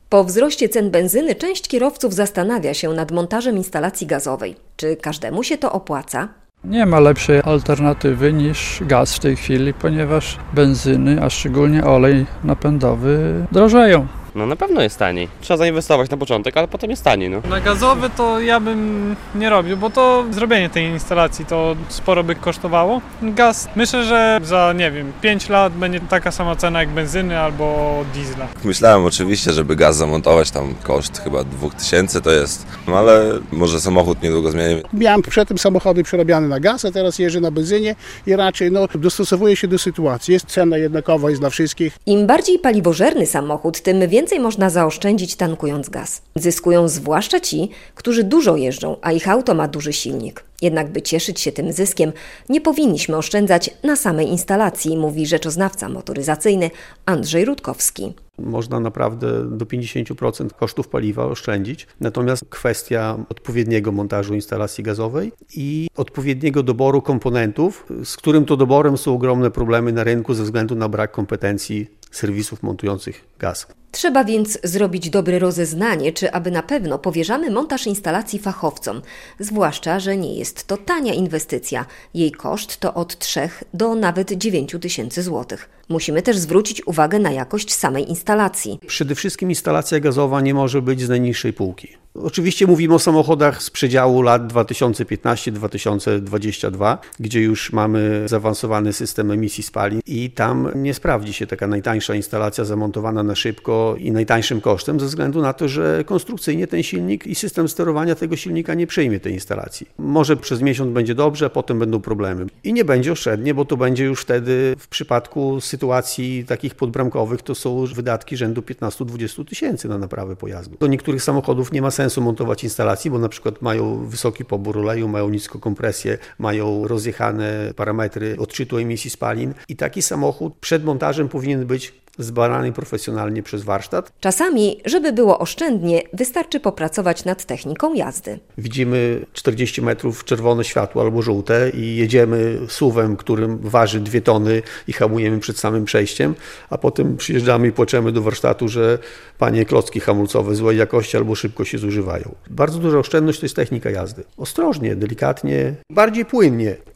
Po wzroście cen benzyny część kierowców zastanawia się nad montażem instalacji gazowej. Czy każdemu się to opłaca? Nie ma lepszej alternatywy niż gaz w tej chwili, ponieważ benzyny, a szczególnie olej napędowy drożeją. No na pewno jest taniej. Trzeba zainwestować na początek, ale potem jest taniej. Na gazowy to ja bym nie robił, bo to zrobienie tej instalacji to sporo by kosztowało. Gaz, myślę, że za 5 lat będzie taka sama cena jak benzyny albo diesla. Myślałem oczywiście, żeby gaz zamontować, tam koszt chyba 2000 to jest, ale może samochód niedługo zmieni. Miałem przedtem samochody przerabiane na gaz, a teraz jeżdżę na benzynie i raczej dostosowuję się do sytuacji. Jest cena jednakowa, jest dla wszystkich. Im bardziej paliwożerny samochód, tym więcej można zaoszczędzić tankując gaz. Zyskują zwłaszcza ci, którzy dużo jeżdżą, a ich auto ma duży silnik. Jednak by cieszyć się tym zyskiem, nie powinniśmy oszczędzać na samej instalacji, mówi rzeczoznawca motoryzacyjny Andrzej Rutkowski. Można naprawdę do 50% kosztów paliwa oszczędzić. Natomiast kwestia odpowiedniego montażu instalacji gazowej i odpowiedniego doboru komponentów, z którym to doborem są ogromne problemy na rynku ze względu na brak kompetencji serwisów montujących gaz. Trzeba więc zrobić dobre rozeznanie, czy aby na pewno powierzamy montaż instalacji fachowcom, zwłaszcza, że nie jest to tania inwestycja. Jej koszt to od 3 do nawet 9 tysięcy złotych. Musimy też zwrócić uwagę na jakość samej instalacji. Przede wszystkim instalacja gazowa nie może być z najniższej półki. Oczywiście mówimy o samochodach z przedziału lat 2015-2022, gdzie już mamy zaawansowany system emisji spalin i tam nie sprawdzi się taka najtańsza instalacja zamontowana na szybko i najtańszym kosztem, ze względu na to, że konstrukcyjnie ten silnik i system sterowania tego silnika nie przyjmie tej instalacji. Może przez miesiąc będzie dobrze, a potem będą problemy. I nie będzie oszczędnie, bo to będzie już wtedy w przypadku sytuacji takich podbramkowych to są wydatki rzędu 15-20 tysięcy na naprawę pojazdu. Do niektórych samochodów nie ma sensu montować instalacji, bo na przykład mają wysoki pobór oleju, mają niską kompresję, mają rozjechane parametry odczytu emisji spalin i taki samochód przed montażem powinien być zbadany profesjonalnie przez warsztat. Czasami, żeby było oszczędnie, wystarczy popracować nad techniką jazdy. Widzimy 40 metrów czerwone światło albo żółte i jedziemy SUV-em, którym waży 2 tony i hamujemy przed samym przejściem, a potem przyjeżdżamy i płaczemy do warsztatu, że panie klocki hamulcowe złej jakości albo szybko się zużywają. Bardzo duża oszczędność to jest technika jazdy. Ostrożnie, delikatnie, bardziej płynnie.